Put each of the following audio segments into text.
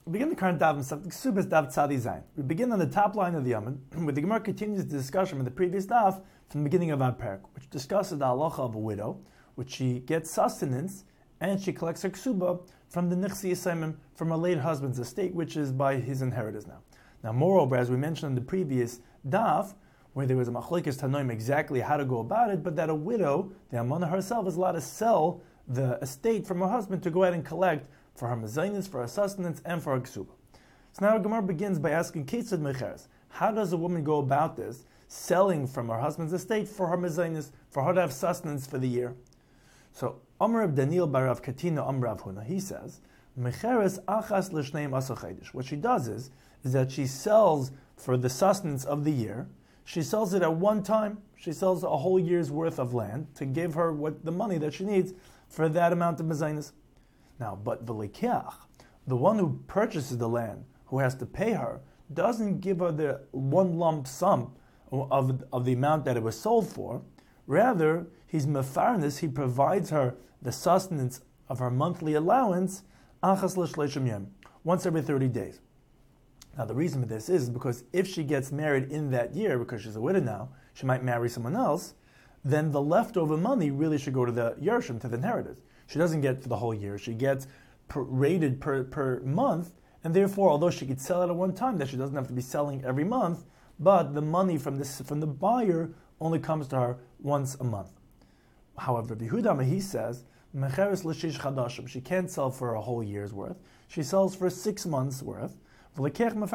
We begin the current Dav Ksubas Dav Tzadi Zayin. We begin on the top line of the Yamid, where the Gemara continues the discussion from the previous Dav from the beginning of our parak, which discusses the halacha of a widow, which she gets sustenance and she collects her ksuba from the Nichsi Yisayim, from her late husband's estate, which is by his inheritors now. Now, moreover, as we mentioned in the previous Dav, where there was a machlokes tanoim exactly how to go about it, but that a widow, the Amana herself, is allowed to sell the estate from her husband to go ahead and collect for her mezainis, for her sustenance, and for her ksuba. So now Gemara begins by asking, Ketzad mecheres, how does a woman go about this, selling from her husband's estate for her mezainis, for her to have sustenance for the year? So, Amar Rav Daniel bar Rav Katina Amar Rav Huna, he says, mecheres achas l'shneim asar chodesh. What she does is that she sells for the sustenance of the year. She sells it at one time. She sells a whole year's worth of land to give her the money that she needs for that amount of mezainis. Now, but the lekeach, the one who purchases the land, who has to pay her, doesn't give her the one lump sum of the amount that it was sold for. Rather, he's mefarnes, he provides her the sustenance of her monthly allowance, achas l'shleishim yom, once every 30 days. Now, the reason for this is because if she gets married in that year, because she's a widow now, she might marry someone else, then the leftover money really should go to the Yershim, to the inheritors. She doesn't get for the whole year. She gets rated per month, and therefore, although she could sell it at one time, that she doesn't have to be selling every month, but the money from the buyer only comes to her once a month. However, Yehuda he says, mecheres l'shish chadashim, she can't sell for a whole year's worth. She sells for 6 months' worth. And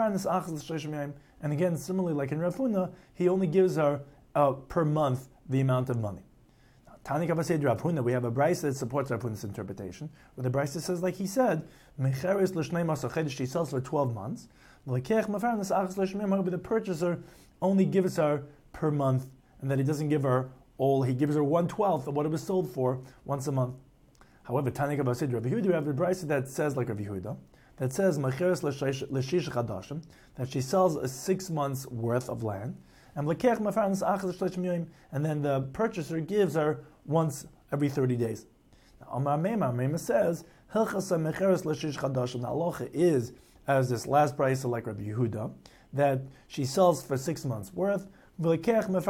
again, similarly like in Rav Huna, he only gives her per month the amount of money. Tani Kabased Rav Huna, we have a brayso that supports Rav Huna's interpretation, where the brayso says, like he said, mecheres l'shnei masar chodesh, she sells for 12 months. But the purchaser only gives her per month, and that he doesn't give her all, he gives her 1/12 of what it was sold for once a month. However, Tani Kabased Rav Yehuda, we have a brayso that says, like Rav Yehuda, that says mecheres l'shish chadashim, that she sells a 6 months worth of land, and then the purchaser gives her once every 30 days. Now, Amar Meimah says, the halacha is, as this last price like Rabbi Yehuda, that she sells for 6 months worth, and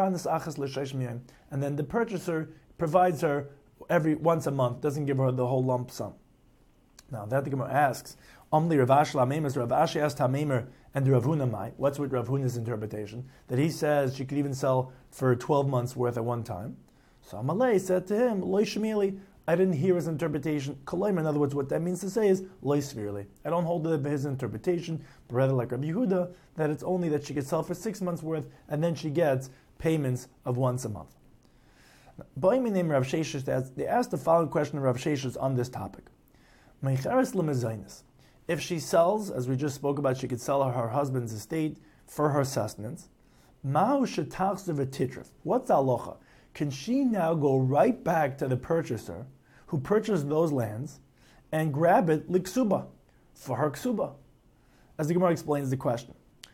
then the purchaser provides her once a month, doesn't give her the whole lump sum. Now that the Gemara asks, Amli Rav Ashi Lameimah, Rav Ashi asked Hameimer and Rav Huna Mai. What's with Rav Huna's interpretation? That he says she could even sell for 12 months worth at one time. So Amalei said to him, Loi Shemili, I didn't hear his interpretation. Koloimer, in other words, what that means to say is Loi Svirli. I don't hold his interpretation, but rather like Rabbi Yehuda, that it's only that she could sell for 6 months worth and then she gets payments of once a month. Now, they asked the following question of Rav Sheshes on this topic. If she sells, as we just spoke about, she could sell her husband's estate for her sustenance. What's the halacha? Can she now go right back to the purchaser who purchased those lands and grab it liksuba for her ksuba? As the Gemara explains the question.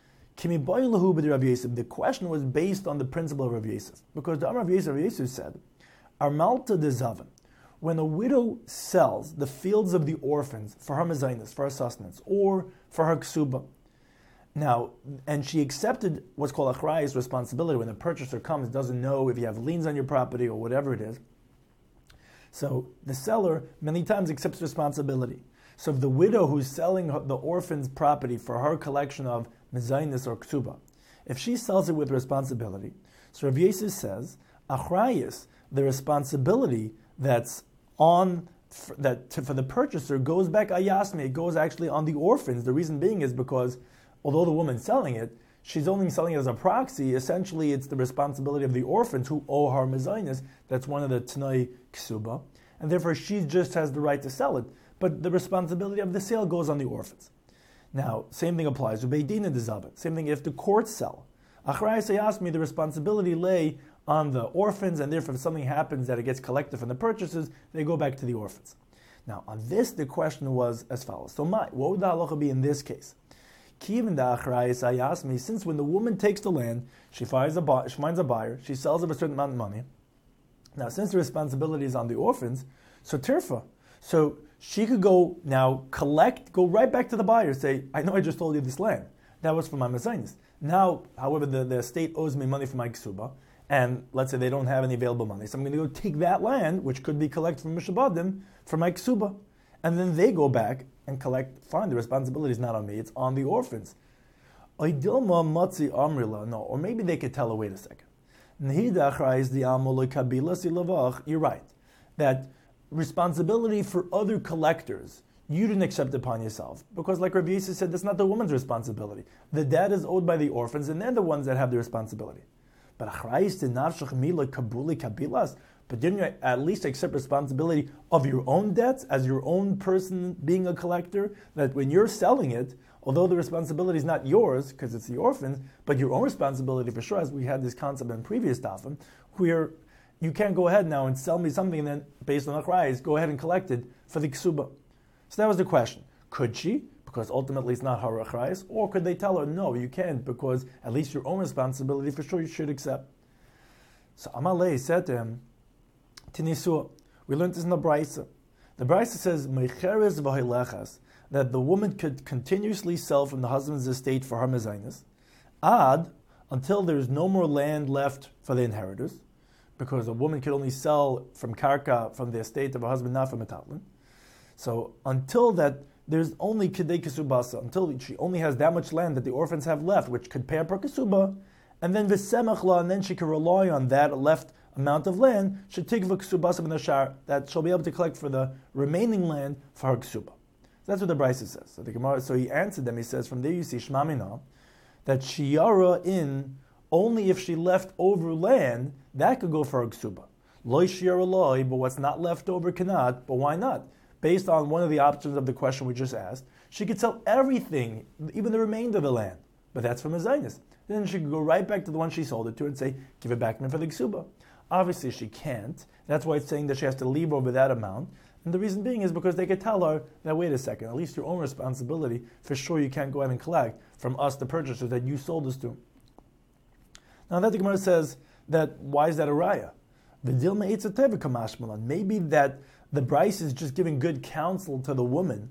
The question was based on the principle of Rav Yosef, because the Rav Yosef said, Armalta de Zavin. When a widow sells the fields of the orphans for her mezainis, for her sustenance, or for her ksuba, now, and she accepted what's called achrayis responsibility when the purchaser comes, doesn't know if you have liens on your property or whatever it is. So the seller many times accepts responsibility. So if the widow who's selling the orphan's property for her collection of mezainis or ksuba, if she sells it with responsibility, so Rav Yosef says, achrayis, the responsibility that's on for the purchaser goes back ayasmi. It goes actually on the orphans. The reason being is because although the woman's selling it, she's only selling it as a proxy. Essentially, it's the responsibility of the orphans who owe her mezainis. That's one of the Tanai Ksuba. And therefore, she just has the right to sell it. But the responsibility of the sale goes on the orphans. Now, same thing applies to Beidin and Dezabit. Same thing if the courts sell. Achrei Sayasmi, the responsibility lay on the orphans, and therefore if something happens that it gets collected from the purchasers, they go back to the orphans. Now, on this, the question was as follows. So, what would the halacha be in this case? Even the achrei sayasmi, since when the woman takes the land, she finds a buyer, she sells it for a certain amount of money. Now, since the responsibility is on the orphans, so tirfa. So she could go now go right back to the buyer, say, I know I just sold you this land. That was for my mezainis. Now, however, the estate owes me money for my ksuba, and let's say they don't have any available money, so I'm going to go take that land, which could be collected from Mishabadim, for my ksuba. And then they go back and collect. Fine, the responsibility is not on me, it's on the orphans. Or maybe they could tell her, wait a second. You're right. That responsibility for other collectors, you didn't accept upon yourself. Because like Rabbi Yossi said, that's not the woman's responsibility. The debt is owed by the orphans, and they're the ones that have the responsibility. But didn't you at least accept responsibility of your own debts as your own person being a collector? That when you're selling it, although the responsibility is not yours because it's the orphans, but your own responsibility for sure, as we had this concept in previous dafim, where you can't go ahead now and sell me something and then, based on achrayis, go ahead and collect it for the ksuba. So that was the question. Could she? Because ultimately it's not her achrayis. Or could they tell her, no, you can't, because at least your own responsibility for sure you should accept. So Amalei said to him, Tinisua, we learned this in the Braisa. The Braisa says, Meicheres v'hoilechas, that the woman could continuously sell from the husband's estate for her mezainis, until there's no more land left for the inheritors, because a woman could only sell from karka, from the estate of her husband, not from a tatlin. So until that, there's only kedei kesubasa, until she only has that much land that the orphans have left, which could pay her per kesuba, and then v'semachla, and then she can rely on that left amount of land, shetigva kesubasa b'nashar, that she'll be able to collect for the remaining land for her kesuba. So that's what the Braisa says. So the Gemara, so he answered them. He says, from there you see shmamina, that shiyara in only if she left over land, that could go for her ksuba. Loi shiyara loi, but what's not left over cannot. But why not? Based on one of the options of the question we just asked, she could sell everything, even the remainder of the land. But that's from a zaynis. Then she could go right back to the one she sold it to and say, give it back to me for the ksuba. Obviously she can't. That's why it's saying that she has to leave over that amount. And the reason being is because they could tell her that, wait a second, at least your own responsibility, for sure you can't go ahead and collect from us, the purchasers, that you sold us to. Now that the Gemara says that, why is that a raya? Maybe that the Bryce is just giving good counsel to the woman,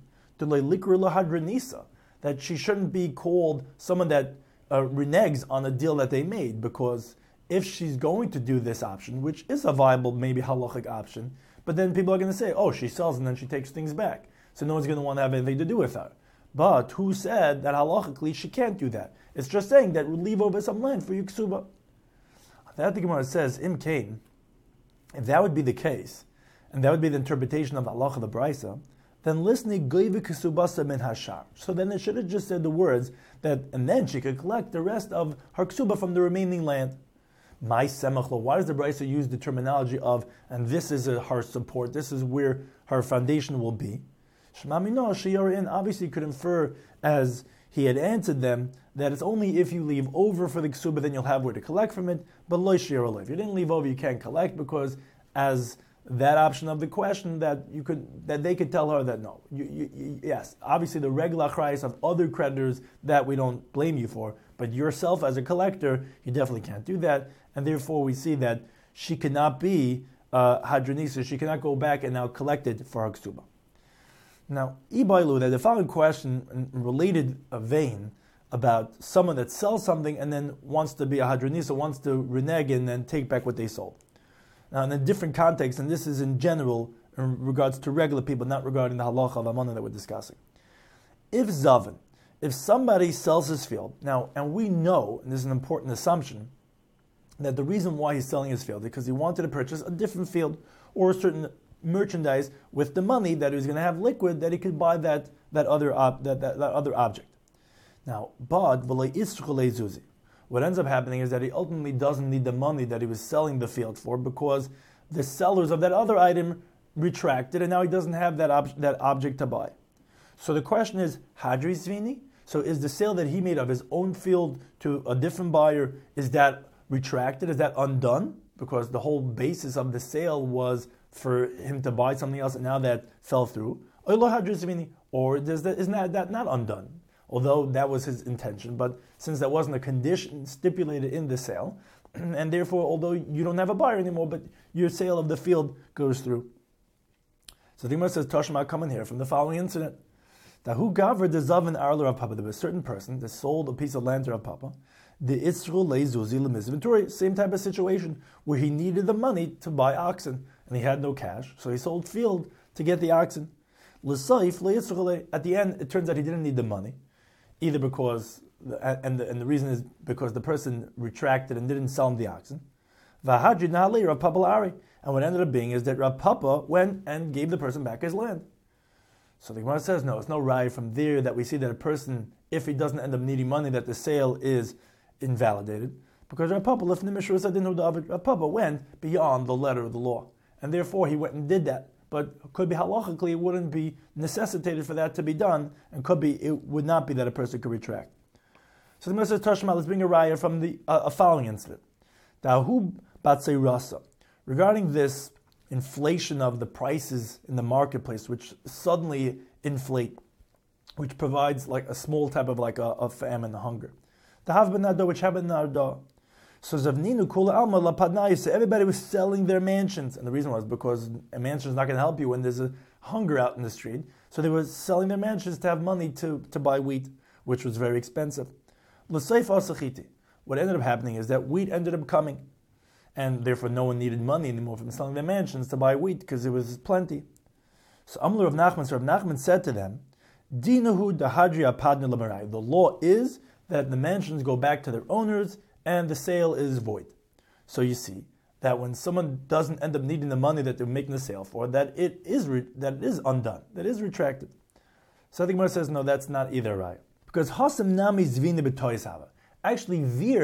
that she shouldn't be called someone that reneges on a deal that they made, because if she's going to do this option, which is a viable, maybe halachic option, but then people are going to say, oh, she sells and then she takes things back. So no one's going to want to have anything to do with her. But who said that halachically she can't do that? It's just saying that we'll leave over some land for Yuksuba. That the Gemara says, Im Kain, if that would be the case, and that would be the interpretation of the halacha of the Braisa, then listening goyve kesubasa min hashar. So then it should have just said the words that, and then she could collect the rest of her ksuba from the remaining land. My semachlo. Why does the Braisa use the terminology of, and this is her support, this is where her foundation will be? Shmamino shiyarin obviously could infer, as he had answered them, that it's only if you leave over for the ksuba then you'll have where to collect from it. But lo shiyar, if you didn't leave over, you can't collect, because as that option of the question that they could tell her that no, yes, obviously the regular achrayus of other creditors that we don't blame you for, but yourself as a collector, you definitely can't do that, and therefore we see that she cannot be hadranisa, she cannot go back and now collect it for her ksuba. Now, Ibailu, that the following question in related vein about someone that sells something and then wants to be a hadranisa, wants to renege and then take back what they sold. Now, in a different context, and this is in general in regards to regular people, not regarding the halacha of Amana that we're discussing. If somebody sells his field, now, and we know, and this is an important assumption, that the reason why he's selling his field is because he wanted to purchase a different field or a certain merchandise with the money that he was going to have liquid, that he could buy that other object. Now, but what ends up happening is that he ultimately doesn't need the money that he was selling the field for, because the sellers of that other item retracted, and now he doesn't have that object to buy. So the question is, Hadri Zvini? So is the sale that he made of his own field to a different buyer, is that retracted? Is that undone? Because the whole basis of the sale was for him to buy something else, and now that fell through. Or isn't that not undone? Although that was his intention, but since that wasn't a condition stipulated in the sale, and therefore, although you don't have a buyer anymore, but your sale of the field goes through. So the Gemara says, Tashma coming here from the following incident. That who gaver the Zavan Arler of Papa, there was a certain person that sold a piece of land to Rav Papa. The Itzru Leizuzi Lemizventuri, same type of situation, where he needed the money to buy oxen, and he had no cash, so he sold field to get the oxen. L'saif Leitzru, at the end, it turns out he didn't need the money, either because, and the reason is because the person retracted and didn't sell him the oxen. V'hadrid Nahali Rav Papa Lari, and what ended up being is that Rav Papa went and gave the person back his land. So the Gemara says, no, it's no raya from there that we see that a person, if he doesn't end up needing money, that the sale is invalidated. Because Rav Papa went beyond the letter of the law. And therefore he went and did that. But could be halachically, it wouldn't be necessitated for that to be done, and it would not be that a person could retract. So the Gemara says, Tashma, let's bring a raya from the following incident. Dahu batzei rasa. Regarding this inflation of the prices in the marketplace, which suddenly inflate, which provides like a small type of like a famine, a hunger. The Hav ben Arda, which happened in Arda. So Zavninu Kula Alma La Padnai, so everybody was selling their mansions. And the reason was because a mansion is not going to help you when there's a hunger out in the street. So they were selling their mansions to have money to buy wheat, which was very expensive. L'seif Asachiti. What ended up happening is that wheat ended up coming. And therefore no one needed money anymore from selling their mansions to buy wheat because there was plenty. So Amr Rav Nachman said to them, Dinahu dahadri apadna lamarai. The law is that the mansions go back to their owners and the sale is void. So you see that when someone doesn't end up needing the money that they're making the sale for, that it is undone, that is retracted. So the Gemara says, no, that's not either right. Because Hasam Nami Zvini B'toisava. Actually,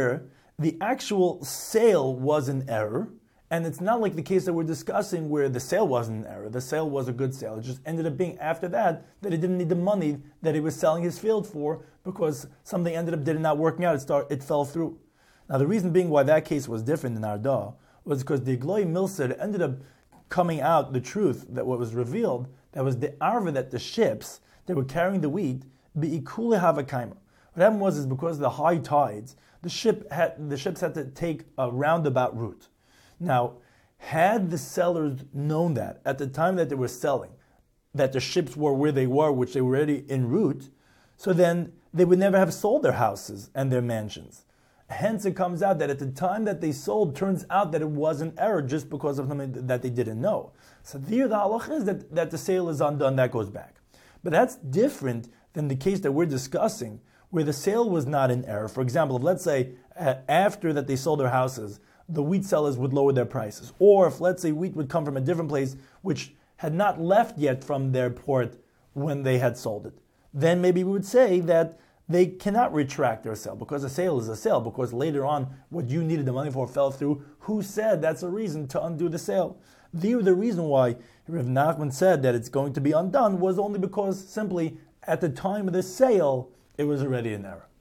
the actual sale was an error, and it's not like the case that we're discussing where the sale wasn't an error. The sale was a good sale. It just ended up being after that he didn't need the money that he was selling his field for because something ended up not working out. It fell through. Now the reason being why that case was different in Arda was because the Gloi Milser ended up coming out the truth that what was revealed, that was the arva that the ships that were carrying the wheat, be'ikule havakaima. What happened was because of the high tides, the ships had to take a roundabout route. Now, had the sellers known that at the time that they were selling, that the ships were where they were, which they were already en route, so then they would never have sold their houses and their mansions. Hence, it comes out that at the time that they sold, turns out that it was an error just because of something that they didn't know. So there, the halach is that the sale is undone, that goes back. But that's different than the case that we're discussing, where the sale was not an error. For example, if let's say after that they sold their houses, the wheat sellers would lower their prices. Or if let's say wheat would come from a different place which had not left yet from their port when they had sold it, then maybe we would say that they cannot retract their sale because a sale is a sale, because later on what you needed the money for fell through. Who said that's a reason to undo the sale? The reason why Rav Nachman said that it's going to be undone was only because simply at the time of the sale it was already an error.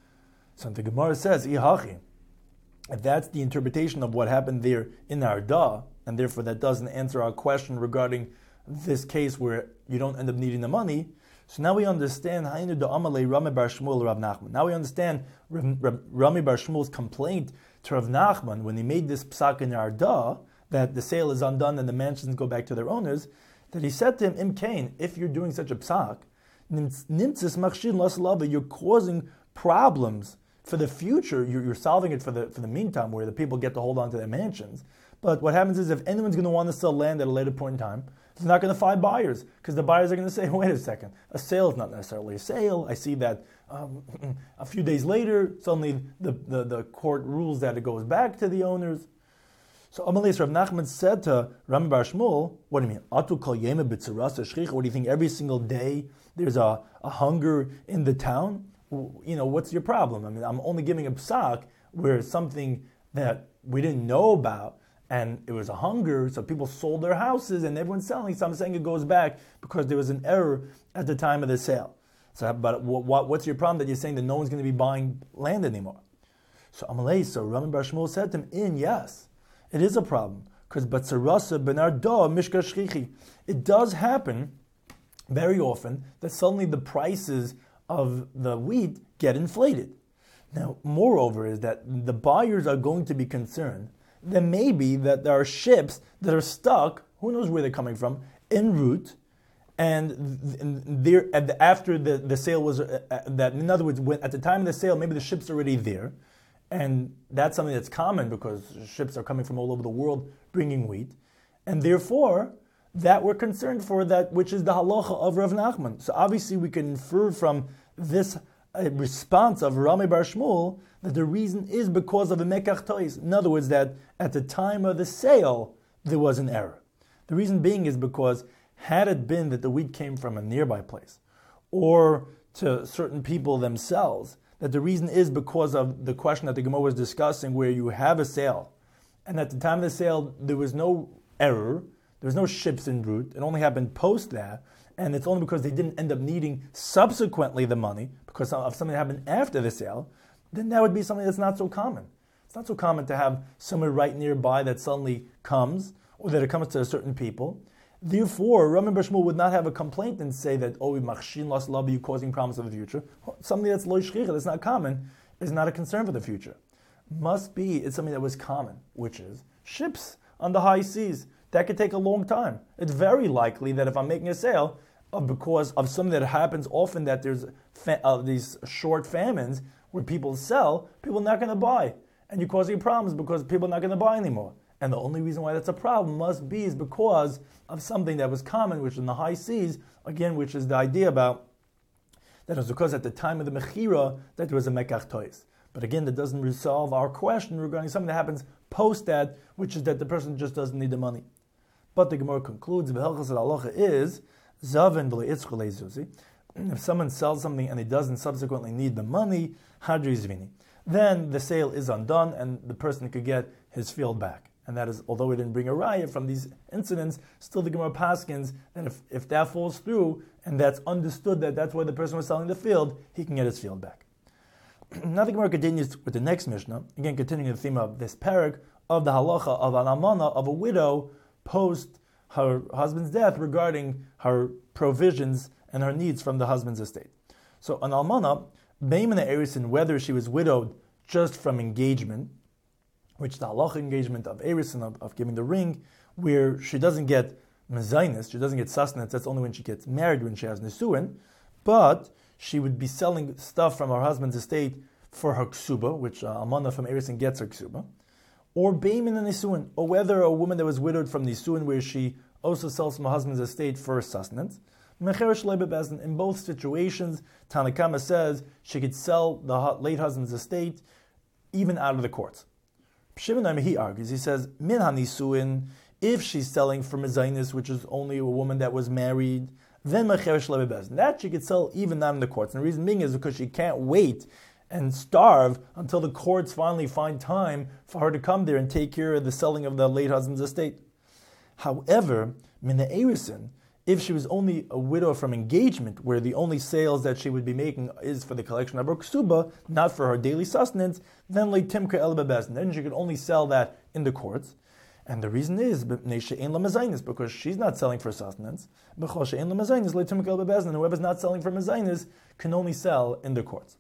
So the Gemara says, Ihachi, if that's the interpretation of what happened there in Arda, and therefore that doesn't answer our question regarding this case where you don't end up needing the money, so now we understand Hainu da Amalei Rami Bar Shmuel Rav Nachman. Now we understand Rami Bar Shmuel's complaint to Rav Nachman when he made this psak in Arda, that the sale is undone and the mansions go back to their owners, that he said to him, Im Kain, if you're doing such a psak, you're causing problems for the future. You're solving it for the meantime, where the people get to hold on to their mansions. But what happens is if anyone's going to want to sell land at a later point in time, it's not going to find buyers, because the buyers are going to say, wait a second, a sale is not necessarily a sale. I see that a few days later, suddenly the court rules that it goes back to the owners. So Amalei Rav Nachman said to Rami Bar Shmuel, what do you mean? Atu kol yema b'tzirasa shchicha? What do you think? Every single day there's a hunger in the town? What's your problem? I mean, I'm only giving a psak where something that we didn't know about, and it was a hunger, so people sold their houses and everyone's selling. So I'm saying it goes back because there was an error at the time of the sale. So, but what's your problem that you're saying that no one's going to be buying land anymore? So Amalei, so Rami Bar Shmuel said to him, yes, it is a problem, because Batzarasa ben Arda Mishka Shchichi. It does happen very often that suddenly the prices of the wheat get inflated. Now, moreover, is that the buyers are going to be concerned that maybe that there are ships that are stuck, who knows where they're coming from, en route, and there after the sale was that. In other words, at the time of the sale, maybe the ship's already there, and that's something that's common because ships are coming from all over the world bringing wheat, and therefore that we're concerned for that, which is the halacha of Rav Nachman. So obviously we can infer from this response of Rami Bar Shmuel that the reason is because of a mekach tois. In other words, that at the time of the sale there was an error. The reason being is because had it been that the wheat came from a nearby place or to certain people themselves, that the reason is because of the question that the Gemara was discussing where you have a sale and at the time of the sale there was no error, there was no ships en route, it only happened post that, and it's only because they didn't end up needing subsequently the money because of something that happened after the sale, then that would be something that's not so common. It's not so common to have somewhere right nearby that suddenly comes, or that it comes to certain people. Therefore, Rami Bar Shmuel would not have a complaint and say that, oh, machshin las labi, you causing problems for the future. Something that's lo shchicha, that's not common, is not a concern for the future. Must be, it's something that was common, which is ships on the high seas. That could take a long time. It's very likely that if I'm making a sale, because of something that happens often, that there's these short famines where people sell, people are not going to buy. And you're causing problems because people are not going to buy anymore. And the only reason why that's a problem must be is because of something that was common, which in the high seas, again, which is the idea about that it was because at the time of the Mechira that there was a Mekach Tois. But again, that doesn't resolve our question regarding something that happens post that, which is that the person just doesn't need the money. But the Gemara concludes, V'helchas halacha is, Zavin v'leitzchu leizuzi. If someone sells something and he doesn't subsequently need the money, Hadri Zvini, then the sale is undone and the person could get his field back. And that is, although we didn't bring a raya from these incidents, still the Gemara paskins that if that falls through and that's understood that that's why the person was selling the field, he can get his field back. Now the Gemara continues with the next Mishnah, again continuing the theme of this parak, of the halacha of an almana, of a widow, post her husband's death regarding her provisions and her needs from the husband's estate. So an almana, beimena erisin, whether she was widowed just from engagement, which the halacha engagement of erisin, of giving the ring, where she doesn't get mezainis, she doesn't get sustenance, that's only when she gets married, when she has nisuin, but she would be selling stuff from her husband's estate for her ksuba, which almana from erisin gets her ksuba, or beimin and nisuin, or whether a woman that was widowed from nisuin, where she also sells from her husband's estate for sustenance. In both situations, Tanakama says she could sell the late husband's estate even out of the courts. Shimon he argues, he says, min hanisuin, if she's selling for mezainis, which is only a woman that was married, then that she could sell even not in the courts. And the reason being is because she can't wait and starve until the courts finally find time for her to come there and take care of the selling of the late husband's estate. However, mina erisin, if she was only a widow from engagement, where the only sales that she would be making is for the collection of her ksuba, not for her daily sustenance, then like timka el bebezin, then she could only sell that in the courts. And the reason is because she's not selling for sustenance. And whoever's not selling for mezainis can only sell in the courts.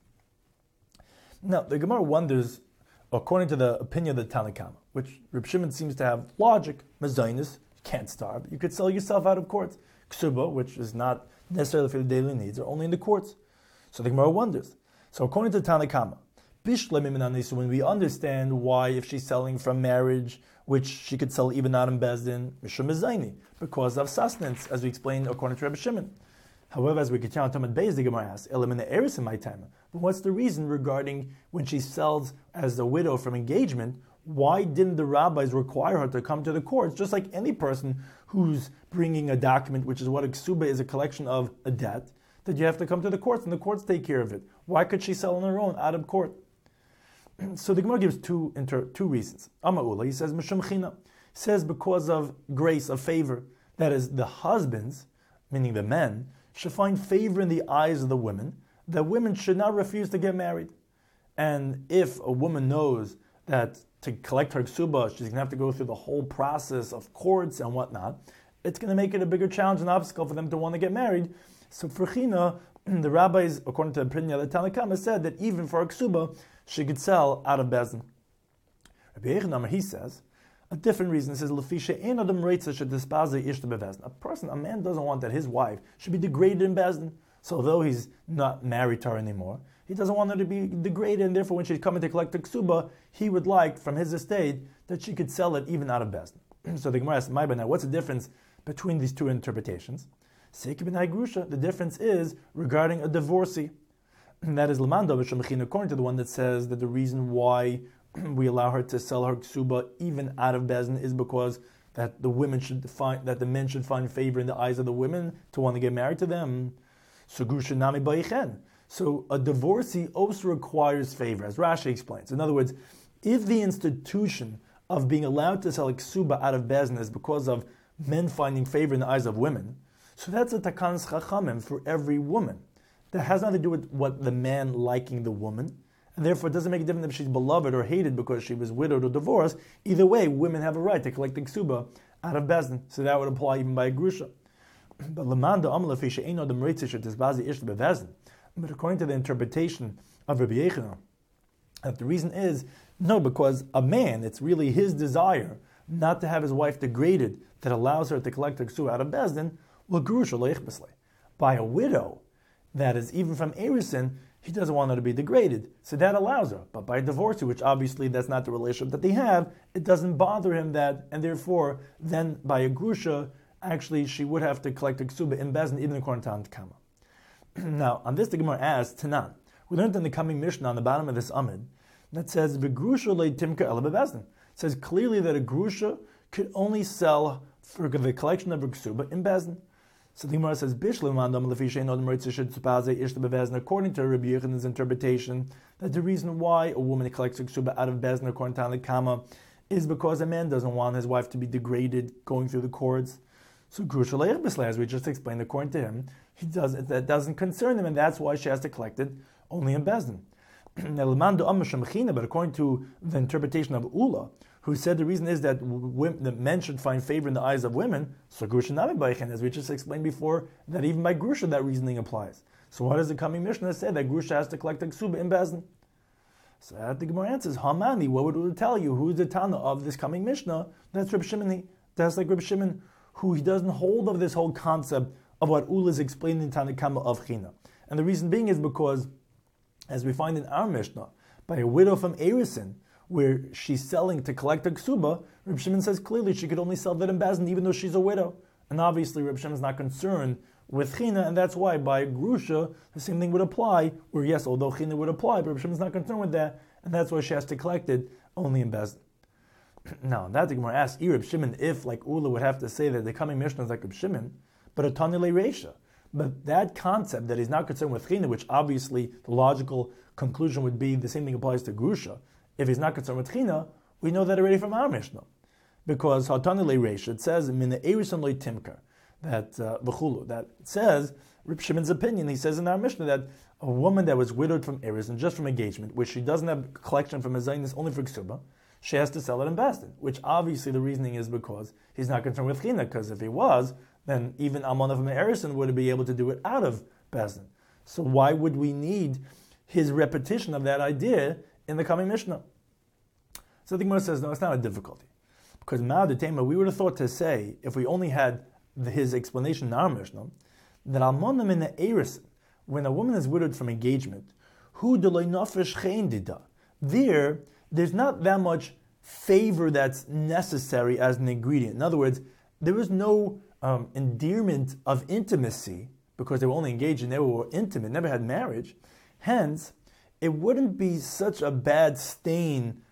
Now, the Gemara wonders, according to the opinion of the Tanakama, which Reb Shimon seems to have logic, mezainis, you can't starve, you could sell yourself out of courts. Ksuba, which is not necessarily for the daily needs, are only in the courts. So the Gemara wonders. So according to Tanakama, when we understand why if she's selling from marriage, which she could sell even not in Bezdin, Mishum Mezaini, because of sustenance, as we explained according to Rabbi Shimon. However, as we continue on Talmud Beis, the Gemara asks, Elimina Eris in my time. But what's the reason regarding when she sells as a widow from engagement? Why didn't the rabbis require her to come to the courts, just like any person who's bringing a document, which is what a ksuba is, a collection of a debt, that you have to come to the courts, and the courts take care of it? Why could she sell on her own, out of court? So the Gemara gives two reasons. Ama'ula, he says, Mishum China, says because of grace, of favor. That is, the husbands, meaning the men, should find favor in the eyes of the women, that women should not refuse to get married. And if a woman knows that to collect her ksuba, she's going to have to go through the whole process of courts and whatnot, it's going to make it a bigger challenge and obstacle for them to want to get married. So for China, the rabbis, according to the opinion of the Tanakama, said that even for a ksuba, she could sell out of Bezdin. Rabbi Yechonamar, he says, a different reason. It says, a man doesn't want that his wife should be degraded in Bezdin. So although he's not married to her anymore, he doesn't want her to be degraded, and therefore when she's coming to collect the ksuba, he would like from his estate that she could sell it even out of Bezdin. So the Gemara asks, now what's the difference between these two interpretations? The difference is regarding a divorcee. And that is Lamando B'Shemachin, according to the one that says that the reason why we allow her to sell her ksuba even out of Bezdin is because that the men should find favor in the eyes of the women to want to get married to them. So Grusha Nami B'Yichen. So a divorcee also requires favor, as Rashi explains. In other words, if the institution of being allowed to sell a ksuba out of Bezdin is because of men finding favor in the eyes of women, so that's a takanas chachamim for every woman. That has nothing to do with what the man liking the woman, and therefore it doesn't make a difference if she's beloved or hated because she was widowed or divorced. Either way, women have a right to collect the ksuba out of Bezdin, so that would apply even by a grusha. But according to the interpretation of Rabbi Yechonah, that the reason is, no, because a man, it's really his desire not to have his wife degraded that allows her to collect her ksuba out of Bezdin, by a widow, that is even from Erison, he doesn't want her to be degraded, so that allows her. But by a divorcee, which obviously that's not the relationship that they have, it doesn't bother him that, and therefore, then by a grusha, actually she would have to collect a ksuba in Bezdin, even according to Antkama. Now, on this the Gemara asks, Tanan, we learned in the coming Mishnah on the bottom of this Amid, that says, V'grusha le timka ela bebezdin. It says clearly that a grusha could only sell for the collection of a ksuba in Bezdin. So the Gemara says, according to Rabbi Yechonah's interpretation, that the reason why a woman collects a ksuba out of Bezdin according to Antkama is because a man doesn't want his wife to be degraded going through the courts. So grusha le bislei, as we just explained, according to him, that doesn't concern him, and that's why she has to collect it only in Bezdin. But according to the interpretation of Ula, who said the reason is that the men should find favor in the eyes of women, so grusha nami b'yichen, as we just explained before, that even by grusha that reasoning applies. So what does the coming Mishnah say? That grusha has to collect a ksuba in Bezdin. So the Gemara answers, Hamani, what would it tell you? Who's the Tana of this coming Mishnah? That's Reb Shimon. That's like Reb Shimon, who he doesn't hold of this whole concept of what Ula is explaining in Tanakama of China. And the reason being is because, as we find in our Mishnah, by a widow from Erison, where she's selling to collect a ksuba, Reb Shimon says clearly she could only sell that in Bezdin even though she's a widow. And obviously Reb Shimon is not concerned with China, and that's why by Grusha, the same thing would apply, where yes, although China would apply, but Reb Shimon is not concerned with that, and that's why she has to collect it only in Bezdin. Now, that the Gemara asks, Reb Shimon, if like Ula would have to say that the coming Mishnah is like Reb Shimon, but a Tanile Reisha. But that concept that he's not concerned with China, which obviously the logical conclusion would be the same thing applies to Grusha. If he's not concerned with China, we know that already from our Mishnah. Because Hatanile Reisha, it says, Min Erison loy timkar, that v'chulu, that it says, Reb Shimon's opinion, he says in our Mishnah that a woman that was widowed from Erison, just from engagement, which she doesn't have collection from a Zaynis, only for Ksuba, she has to sell it in Bezdin, which obviously the reasoning is because he's not concerned with China, because if he was, then even Amon of Erison would be able to do it out of Bezdin. So why would we need his repetition of that idea in the coming Mishnah? So the Gemara says, no, it's not a difficulty. Because Ma'ad Tema, we would have thought to say, if we only had his explanation in our Mishnah, that Almonim in the Erison, when a woman is widowed from engagement, who delay nafesh chein dida, there's not that much favor that's necessary as an ingredient. In other words, there was no endearment of intimacy, because they were only engaged and they were intimate, never had marriage. Hence, it wouldn't be such a bad stain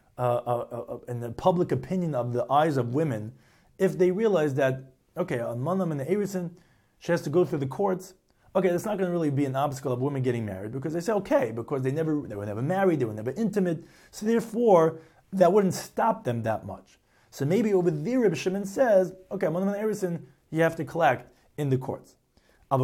in the public opinion of the eyes of women if they realize that, okay, a manam and the Erison, she has to go through the courts. Okay, that's not going to really be an obstacle of women getting married, because they say, okay, because they were never married, they were never intimate, so therefore, that wouldn't stop them that much. So maybe over there, Reb Shimon says, okay, manam and Erison, you have to collect in the courts. But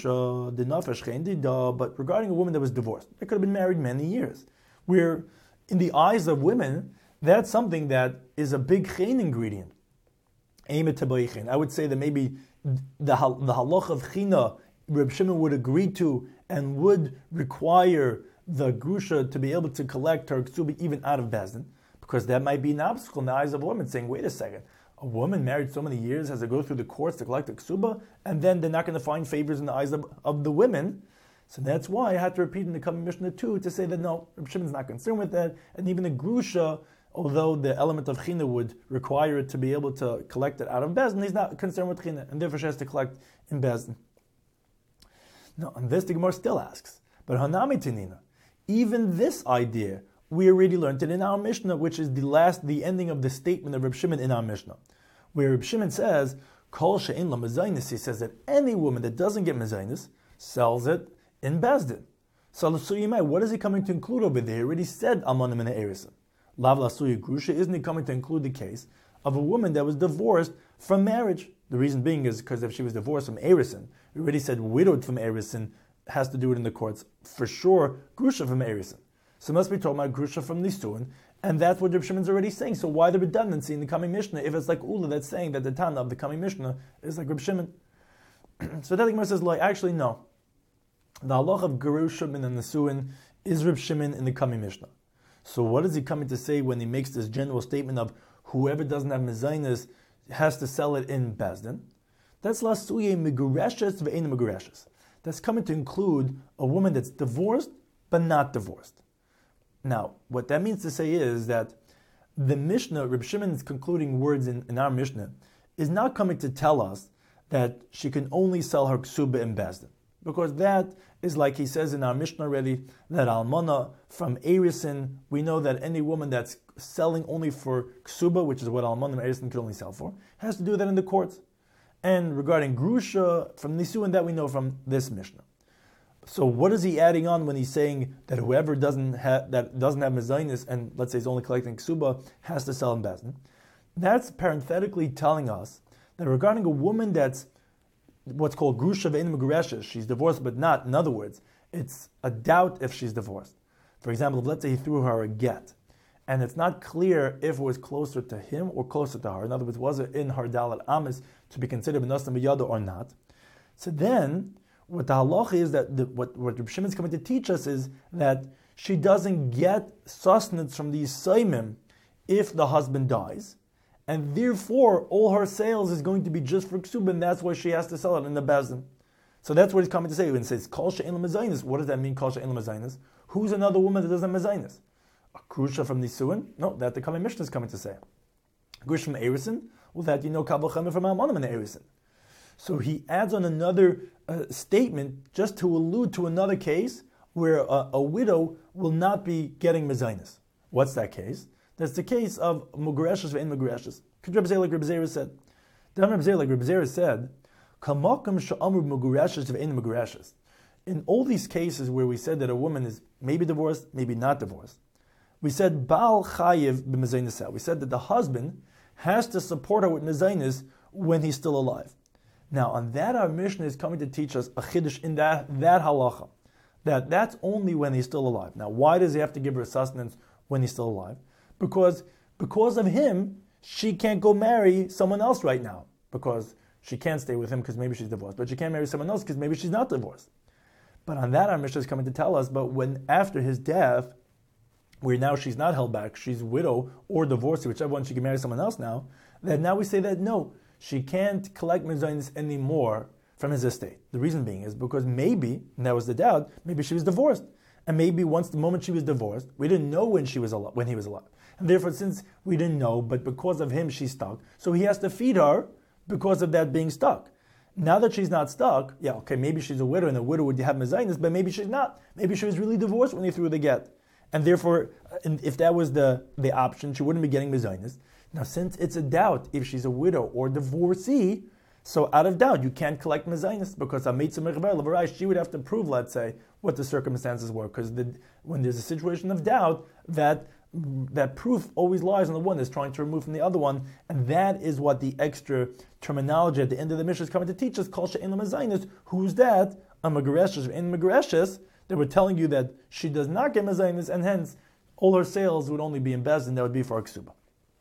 regarding a woman that was divorced, they could have been married many years, where in the eyes of women, that's something that is a big chen ingredient. I would say that maybe the halach of china, Reb Shimon would agree to and would require the grusha to be able to collect her ksuba even out of Bezdin, because that might be an obstacle in the eyes of a woman, saying, wait a second, a woman married so many years has to go through the courts to collect a ksuba, and then they're not going to find favors in the eyes of the women. So that's why I had to repeat in the coming Mishnah too, to say that no, Reb Shimon's not concerned with that, and even the grusha, although the element of china would require it to be able to collect it out of Bezdin, he's not concerned with china, and therefore she has to collect in Bezdin. Now, on this the Gemara still asks, but Hanami Tinina, even this idea, we already learned it in our Mishnah, which is the ending of the statement of Reb Shimon in our Mishnah, where Reb Shimon says, Kol she'en la mezainis, he says that any woman that doesn't get mezainis sells it in Bezdin. So what is he coming to include over there? He already said Almanim and Erisin. Lav lasuya grusha, isn't he coming to include the case of a woman that was divorced from marriage? The reason being is because if she was divorced from Erisin, we already said widowed from Erisin has to do it in the courts. For sure, grusha from Erisin. So it must be talking about grusha from Nisuin, and that's what Reb Shimon's already saying. So why the redundancy in the coming Mishnah if it's like Ula that's saying that the Tana of the coming Mishnah is like Reb Shimon? So that Gemara says, like, actually no. The halach of grusha min and Nisuin is Reb Shimon in the coming Mishnah. So what is he coming to say when he makes this general statement of whoever doesn't have mezainis has to sell it in Bezdin? That's lasuye megureshes ve'ein megureshes. That's coming to include a woman that's divorced but not divorced. Now, what that means to say is that the Mishnah, Reb Shimon's concluding words in our Mishnah, is not coming to tell us that she can only sell her ksuba in Bezdin. Because that is like he says in our Mishnah already, that Almana from Erisin, we know that any woman that's selling only for ksuba, which is what Almana and Erisin can only sell for, has to do that in the courts. And regarding grusha from Nisuin, that we know from this Mishnah. So what is he adding on when he's saying that whoever doesn't have mezainis and let's say is only collecting ksuba has to sell in Bezdin? That's parenthetically telling us that regarding a woman that's what's called grusha ve'in megureshes, she's divorced but not. In other words, it's a doubt if she's divorced. For example, let's say he threw her a get, and it's not clear if it was closer to him or closer to her. In other words, was it in her dalat amis to be considered b'nosam b'yada or not? So then, what the halacha is that what Reb Shimon is coming to teach us is that she doesn't get sustenance from these saimim if the husband dies, and therefore all her sales is going to be just for ksuba, and that's why she has to sell it in the Bezdin. So that's what he's coming to say when he says kol she'en lemezainis. What does that mean? Kol she'en lemezainis. Who's another woman that doesn't have mezainis? A grusha from Nisuin? No, that the coming Mishnah is coming to say. Grusha from Erisin? Well, that you know kabel chamer from Almanim and Erisin. So he adds on another statement just to allude to another case where a widow will not be getting mezainis. What's that case? That's the case of mugureshes ve'in mugureshes. Could Reb Zera like Reb Zera said? Reb Zera like Reb Zera said, "Kamakam she'amru mugureshes ve'in mugureshes." In all these cases where we said that a woman is maybe divorced, maybe not divorced, we said Baal chayiv b'mezainis. We said that the husband has to support her with mezainis when he's still alive. Now, on that, our Mishnah is coming to teach us a chiddush in that halacha, that's only when he's still alive. Now, why does he have to give her sustenance when he's still alive? Because of him, she can't go marry someone else right now, because she can't stay with him because maybe she's divorced, but she can't marry someone else because maybe she's not divorced. But on that, our Mishnah is coming to tell us, but when after his death, where now she's not held back, she's widow or divorced, whichever one, she can marry someone else now, that now we say that no, she can't collect mezainis anymore from his estate. The reason being is because maybe, and that was the doubt, maybe she was divorced. And maybe once the moment she was divorced, we didn't know when he was alive. And therefore, since we didn't know, but because of him she's stuck, so he has to feed her because of that being stuck. Now that she's not stuck, yeah, okay, maybe she's a widow and a widow would have mezainis, but maybe she's not. Maybe she was really divorced when he threw the get. And therefore, if that was the option, she wouldn't be getting mezainis. Now, since it's a doubt if she's a widow or divorcee, so out of doubt, you can't collect mezainis because she would have to prove, let's say, what the circumstances were. Because when there's a situation of doubt, that proof always lies on the one that's trying to remove from the other one, and that is what the extra terminology at the end of the Mishnah is coming to teach us. Kol she'en lemezainis. Who's that? A megureshes in megureshes. They were telling you that she does not get mezainis, and hence all her sales would only be in Bezdin. That would be for a ksuba.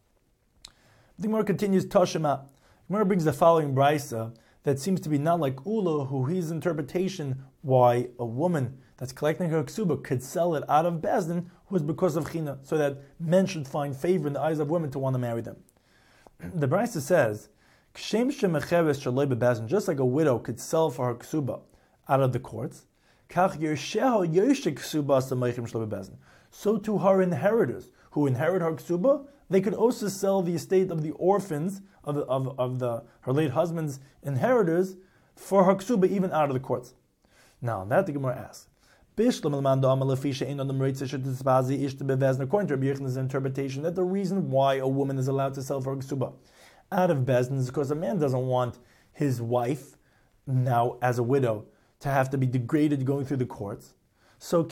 The Gemara continues Toshima. Gemara brings the following brisa that seems to be not like Ula, who his interpretation why a woman that's collecting her ksuba could sell it out of Bezdin was because of china, so that men should find favor in the eyes of women to want to marry them. The Brisa says, just like a widow could sell for her ksuba out of the courts, so to her inheritors who inherit her ksuba, they could also sell the estate of the orphans of her late husband's inheritors for her ksuba even out of the courts. Now, that the Gemara asks, according to Rabbi Yechon's interpretation, that the reason why a woman is allowed to sell for her ksuba out of Bezdin is because a man doesn't want his wife, now as a widow, to have to be degraded going through the courts. So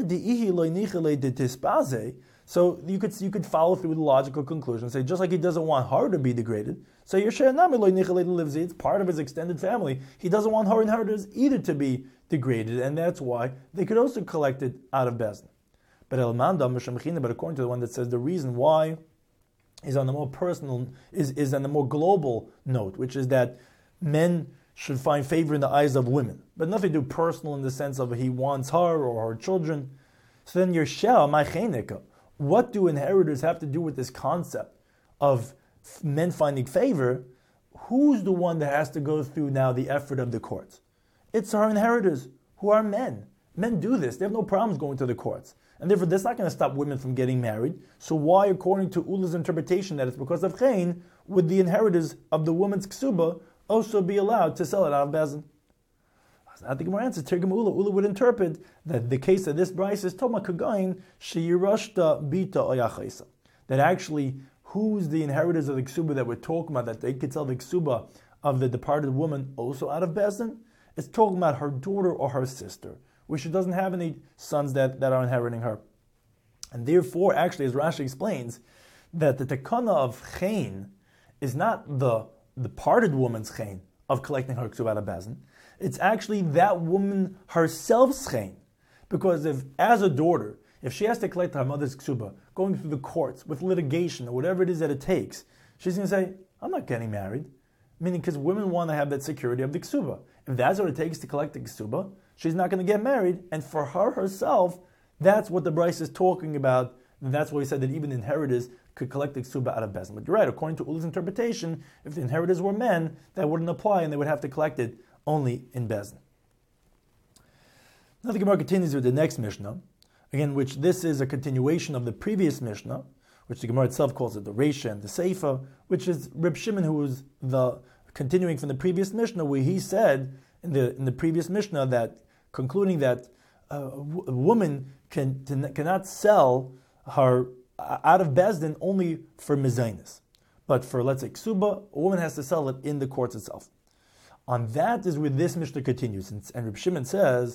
so you could follow through the logical conclusion and say, just like he doesn't want her to be degraded, so it's part of his extended family. He doesn't want her inheritors either to be degraded, and that's why they could also collect it out of Bezdin. But according to the one that says the reason why is on the more personal, is on the more global note, which is that men should find favor in the eyes of women, but nothing to do personal in the sense of he wants her or her children. So then your shell, what do inheritors have to do with this concept of men finding favor? Who's the one that has to go through now the effort of the courts? It's our inheritors, who are men. Men do this. They have no problems going to the courts. And therefore, that's not going to stop women from getting married. So why, according to Ula's interpretation, that it's because of Chain, would the inheritors of the woman's ksuba also be allowed to sell it out of Bezdin? I think my answer, Tirgum Ula. Ula would interpret that the case of this Bryce is Toma Kagain Sheyirashta Bita Oyachaisa. That actually, who's the inheritors of the ksuba that we're talking about, that they could sell the ksuba of the departed woman also out of Bezdin? It's talking about her daughter or her sister, where she doesn't have any sons that are inheriting her. And therefore, actually, as Rashi explains, that the takana of Chain is not the departed woman's Chain of collecting her ksuba out of Bezdin. It's actually that woman herself's Chain. Because if, as a daughter, if she has to collect her mother's ksuba, going through the courts with litigation or whatever it is that it takes, she's going to say, I'm not getting married. Meaning, because women want to have that security of the ksuba. If that's what it takes to collect the ksuba, she's not going to get married. And for her herself, that's what the Bryce is talking about. And that's why he said that even inheritors could collect the ksuba out of Bezdin. But you're right, according to Ula's interpretation, if the inheritors were men, that wouldn't apply and they would have to collect it only in Bezdin. Now the Gemara continues with the next Mishnah, again, which this is a continuation of the previous Mishnah, which the Gemara itself calls it the Reisha and the Seifa, which is Reb Shimon, who was the continuing from the previous Mishnah, where he said in the previous Mishnah that concluding that a woman cannot sell her out of Bezdin only for mezainis, but for, let's say, ksuba, a woman has to sell it in the courts itself. On that is where this Mishnah continues, and Reb Shimon says,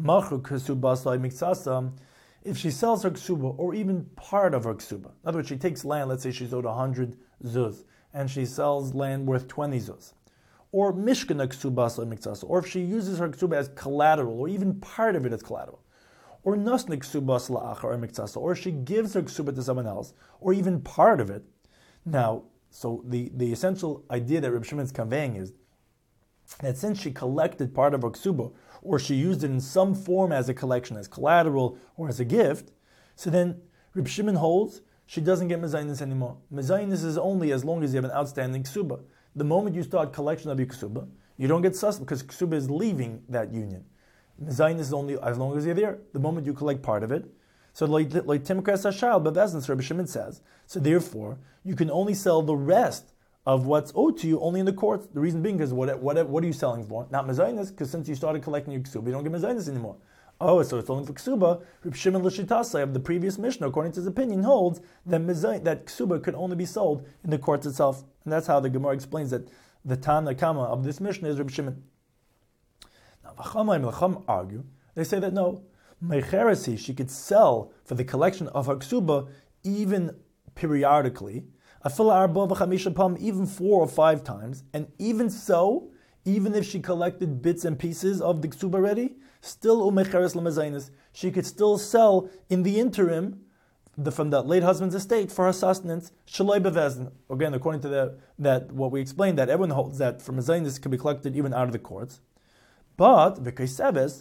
if she sells her ksuba, or even part of her ksuba, in other words, she takes land, let's say she's owed 100 zuz, and she sells land worth 20 zuz, or mishkana ksuba miksasa, or if she uses her ksuba as collateral, or even part of it as collateral, or nasna ksuba la'achar or miksasa, or she gives her ksuba to someone else, or even part of it. Now, so the essential idea that Reb Shimon is conveying is that since she collected part of her ksuba, or she used it in some form as a collection, as collateral, or as a gift, so then Reb Shimon holds she doesn't get mezainis anymore. Mezainis is only as long as you have an outstanding ksuba. The moment you start collection of your ksuba, you don't get sus because ksuba is leaving that union. Mezainis is only as long as you're there. The moment you collect part of it, so like Timkras Hashal, but that's what Reb Shimon says. So therefore, you can only sell the rest of what's owed to you only in the courts. The reason being is what are you selling for? Not mezainis, because since you started collecting your ksuba, you don't get mezainis anymore. Oh, so it's only for ksuba. Reb Shimon L'Shitasai of the previous Mishnah, according to his opinion, holds that that ksuba could only be sold in the courts itself. And that's how the Gemara explains that the Tana Kama of this Mishnah is Reb Shimon. Now, Chacham argue, they say that no, Meicheresi, she could sell for the collection of her ksuba even periodically, even 4 or 5 times, and even so, even if she collected bits and pieces of the ksuba already, still umecheres lemezainis, she could still sell in the interim from that late husband's estate for her sustenance, shaloi bevezin. Again, according to that what we explained, that everyone holds that for mezainis can be collected even out of the courts. But v'kaisebes,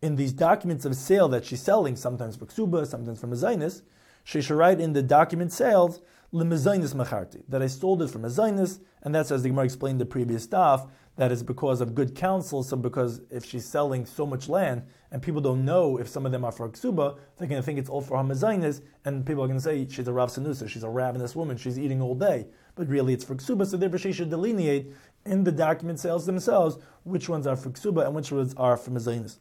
in these documents of sale that she's selling, sometimes for ksuba, sometimes for mezainis, she should write in the document sales, lemezainis macharti, that I sold it for mezainis, and that's, as the Gemara explained the previous daf, that is because of good counsel. So because if she's selling so much land and people don't know if some of them are for ksuba, they're going to think it's all for hamazainis, and people are going to say she's a rav sanusa, she's a ravenous woman, she's eating all day, but really it's for ksuba. So therefore she should delineate in the document sales themselves which ones are for ksuba and which ones are for mazainis.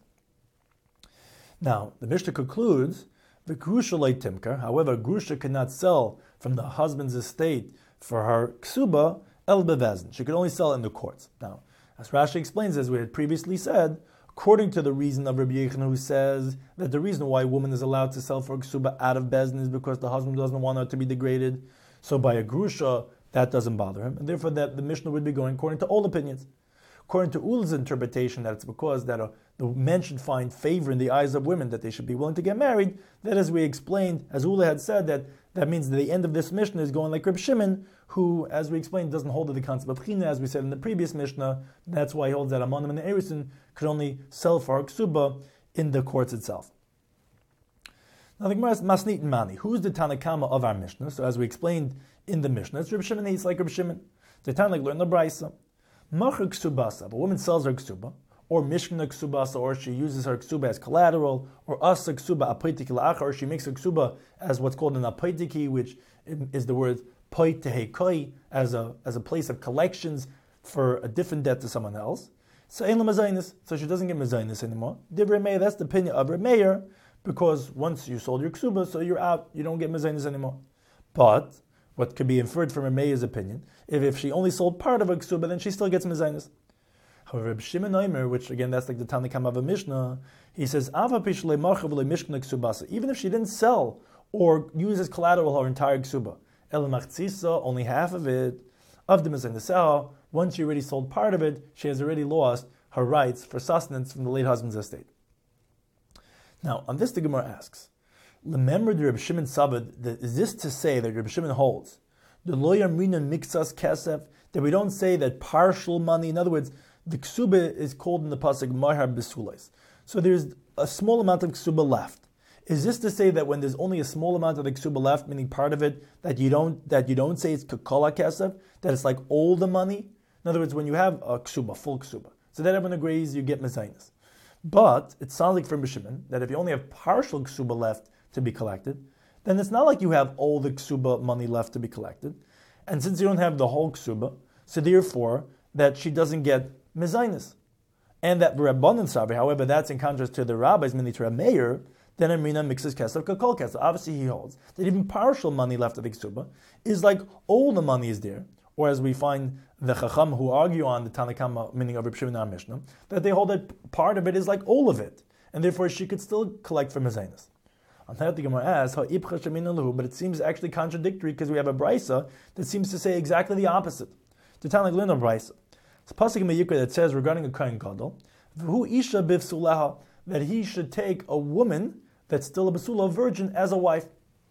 Now the Mishnah concludes, the grusha leit timker. However, grusha cannot sell from the husband's estate for her ksuba el bevezin. She could only sell in the courts. Now, as Rashi explains, as we had previously said, according to the reason of Rabbi Yechon, who says that the reason why a woman is allowed to sell for ksuba out of bezin is because the husband doesn't want her to be degraded. So by a grusha, that doesn't bother him, and therefore that the Mishnah would be going according to all opinions. According to Ul's interpretation, that it's because that the men should find favor in the eyes of women, that they should be willing to get married. That, as we explained, as Ula had said, that means that the end of this Mishnah is going like Reb Shimon, who, as we explained, doesn't hold to the concept of china, as we said in the previous Mishnah. That's why he holds that Amonim and Erison could only sell for ksuba in the courts itself. Now the Gemara is Masnit and Mani. Who's the Tanakama of our Mishnah? So as we explained in the Mishnah, it's Reb Shimon. He's like Reb Shimon. The Tanakh learned the Brisa. Machar ksubasa. A woman sells her ksuba, or mishkna ksubasa, or she uses her ksuba as collateral, or asa ksuba apaitiki la'achar, or she makes her ksuba as what's called an apaitiki, which is the word pait tehekoi, as a place of collections for a different debt to someone else. So ein lemazainis, so she doesn't get mazainis anymore. Divrei Meir, that's the opinion of Reb Meir, because once you sold your ksuba, so you're out, you don't get mazainis anymore. But what could be inferred from Reb Meir's opinion, if she only sold part of a ksuba, then she still gets mazainis. However, Reb Shimon Omer, which again that's like the Tanakam of a Mishnah, he says, even if she didn't sell or use as collateral her entire ksuba, only half of it, of the mazainis, once she already sold part of it, she has already lost her rights for sustenance from the late husband's estate. Now, on this the Gemara asks, remember the Reb Shimon Sabad, is this to say that Reb Shimon holds the lo yamrina mixas kesef, that we don't say that partial money, in other words, the ksuba is called in the pasuk mahar besulais. So there's a small amount of ksuba left. Is this to say that when there's only a small amount of the ksuba left, meaning part of it, that you don't say it's kakala kesef, that it's like all the money? In other words, when you have a ksuba, full ksuba, so that everyone agrees you get mezainis. But it sounds like from Reb Shimon that if you only have partial ksuba left to be collected, then it's not like you have all the ksuba money left to be collected. And since you don't have the whole ksuba, so therefore that she doesn't get mezainis. And that Rabbanan Savi, however, that's in contrast to the rabbis, meaning to Reb Meir, then Amrina mixes kesef kakol kesef. Obviously he holds that even partial money left of the ksuba is like all the money is there. Or as we find the Chacham who argue on the Tanakama, meaning of Reb Shimon and Mishnah, that they hold that part of it is like all of it. And therefore she could still collect from mezainis. On that the Gemara asks, but it seems actually contradictory because we have a brisa that seems to say exactly the opposite. The Tanakh learned a brisa. It's a pasuk in Meyikra that says regarding a kohen gadol, "V'hu isha b'vsulaha," that he should take a woman that's still a basula, virgin, as a wife.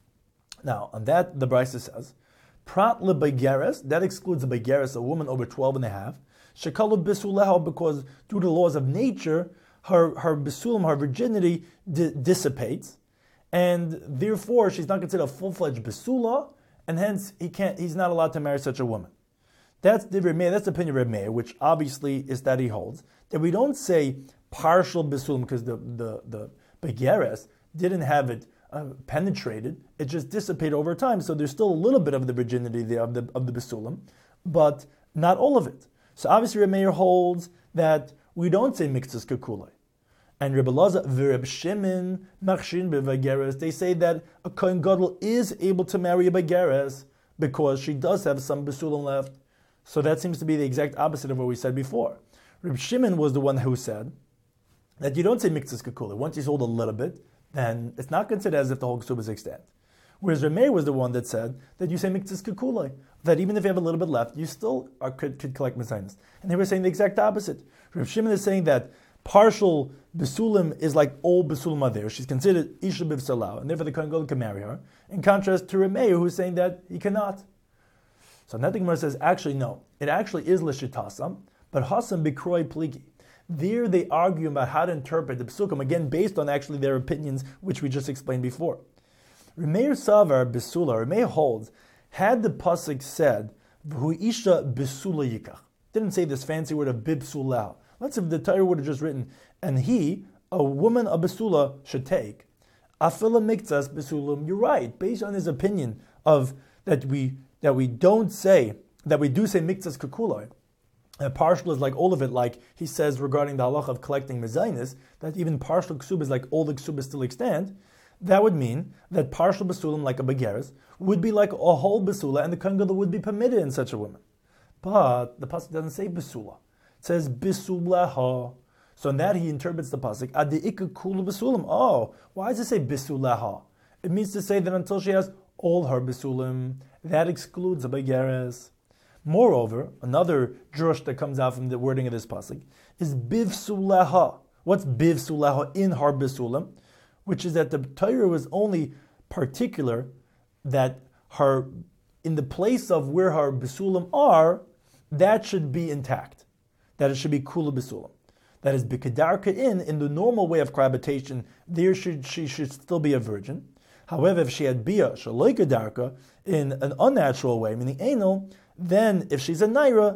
Now, on that the brisa says, "Prat lebegeres," that excludes a begeres, a woman over 12 and a half. Shekalu b'sulaha, because due to the laws of nature, her basulam, her virginity dissipates. And therefore, she's not considered a full-fledged basula, and hence he's not allowed to marry such a woman. That's the Reb Meir, that's the opinion of Reb Meir, which obviously is that he holds that we don't say partial basulam because the begeres didn't have it penetrated; it just dissipated over time. So there's still a little bit of the virginity there of the basulam, but not all of it. So obviously, Reb Meir holds that we don't say mixtus kakulai. And Reb Elazar v'Reb Shimon machshin b'vageres, they say that a kohen gadol is able to marry a bageres because she does have some basulam left. So that seems to be the exact opposite of what we said before. Reb Shimon was the one who said that you don't say mixtus kakula. Once you sold a little bit, then it's not considered as if the whole ksuba is extant. Whereas Reb Meir was the one that said that you say mixtus kakula, that even if you have a little bit left, you still could collect mezainis. And they were saying the exact opposite. Reb Shimon is saying that partial basulim is like all basulim are there. She's considered isha b'vsalah, and therefore the kohen gadol can marry her. In contrast to Reb Meir, who's saying that he cannot. So Net Gemara says, actually no, it actually is l'shitasam, but hasam bikroi pligi. there they argue about how to interpret the Pesukim, again based on actually their opinions, which we just explained before. Remeir Savar Besula, Remeir holds, had the Pasuk said, V'hu Isha Besula Yikach, didn't say this fancy word of Bibsulah. Let's say if the Torah would have just written, and he, a woman of Besula, should take. Afila Miktas Besulam, you're right, based on his opinion of that we do say Miktas Kakulai. Partial is like all of it, like he says regarding the halach of collecting mezainis, that even partial ksubas, like all the ksubas still extant. That would mean that partial basulam, like a begeres, would be like a whole basula, and the kohen gadol would be permitted in such a woman. But the pasuk doesn't say basula; it says bisulaha. So in that he interprets the pasuk adi kulu basulam. Oh, why does it say bisulaha? It means to say that until she has all her basulim, that excludes a begeres. Moreover, another drush that comes out from the wording of this pasuk is bivsulaha. What's bivsulaha in har bisulim? Which is that the Torah was only particular that her, in the place of where her bisulim are, that should be intact. That it should be kula bisulim. That is bikadarka in the normal way of cohabitation, there she should still be a virgin. However, if she had bia shaloikadarka in an unnatural way, meaning anal, then if she's a naira,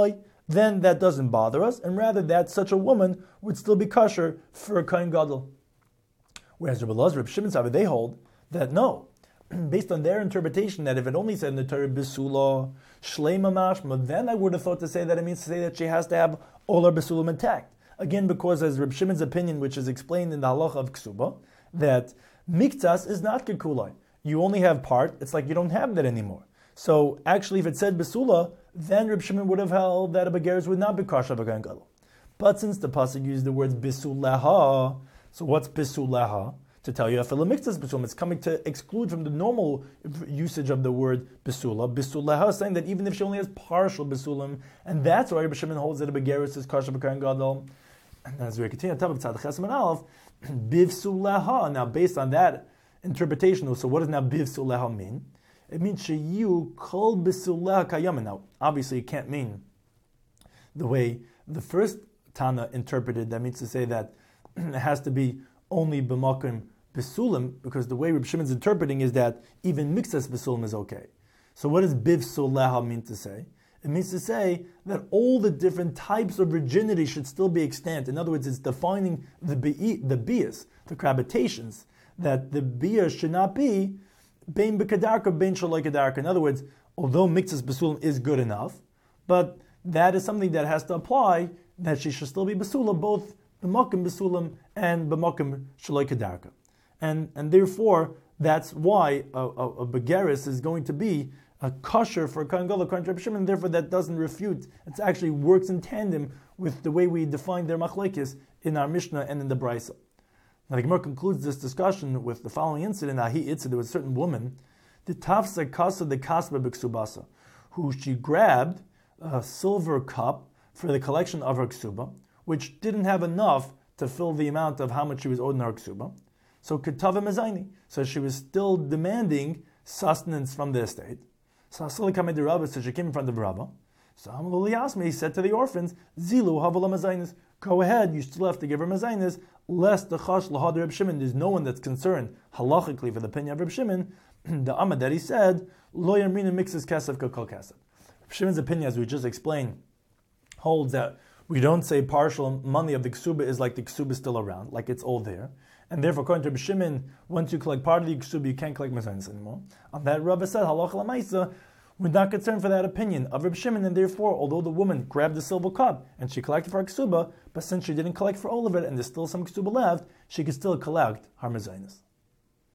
then that doesn't bother us, and rather that such a woman would still be kosher for a kohen gadol. Whereas Rabbi Elazar, Rabbi Shimon Savar, they hold that no, based on their interpretation, that if it only said in the Torah Besula, Shleima Mashma, then I would have thought to say that it means to say that she has to have all her Besulim intact. Again, because as Rabbi Shimon's opinion, which is explained in the halacha of Ksuba, that Miktas is not Kekulai. You only have part, it's like you don't have that anymore. So actually, if it said Besula, then Rabbi Shimon would have held that a Begeres would not be kosher of a kohen gadol. But since the pasuk used the words Bisulaha, so what's Bisulaha? To tell you, Afila Miktas Besulim, it's coming to exclude from the normal usage of the word Besula. Besulaha is saying that even if she only has partial Besulim, and that's why Rabbi Shimon holds that a Begeres is kosher of a kohen gadol. And as we continue, top of Tzad Ches and Aleph, Bivsulaha. Now, based on that interpretation, so what does now Bivsulaha mean? It means sheyu kol bisulah kayam. Now, obviously, it can't mean the way the first Tana interpreted. That means to say that it has to be only b'makom bisulim, because the way Reb Shimon's interpreting is that even mixas bisulim is okay. So, what does bivsulah mean to say? It means to say that all the different types of virginity should still be extant. In other words, it's defining the bias, the cohabitations, that the bias should not be bein b'kadarka, bein shaloi kadarka. In other words, although mixas basulim is good enough, but that is something that has to apply, that she should still be basula, both b'makom basulim and b'makom shaloi kadarka. And therefore, that's why a begeres is going to be a kosher for a kohen gadol according to Reb Shimon, and therefore that doesn't refute. It actually works in tandem with the way we define their machlekes in our Mishnah and in the Brisa. Now the Gemara concludes this discussion with the following incident. There was a certain woman, the tafsa kasa the kasba b'ksubasa, who she grabbed a silver cup for the collection of her ksuba, which didn't have enough to fill the amount of how much she was owed in her ksuba. So ketava mezaini. So she was still demanding sustenance from the estate. So she came in front of Rabbah. So Amaluli asked me, he said to the orphans, Zilu havala mezainis. Go ahead, you still have to give her mezainis, lest the chash lahad Reb Shimon. There's no one that's concerned halachically for the opinion of Reb Shimon. The Amad that he said, lo yarmina mixes kesef kakol kesef. Reb Shimon's opinion, as we just explained, holds that we don't say partial money of the ksuba is like the ksuba is still around, like it's all there. And therefore, according to Reb Shimon, once you collect part of the ksuba, you can't collect mezainis anymore. On that, Rabbah said, halacha lamaisa, we're not concerned for that opinion of Reb Shimon, and therefore, although the woman grabbed the silver cup and she collected for her ksuba, but since she didn't collect for all of it and there's still some ksuba left, she could still collect her mezainis.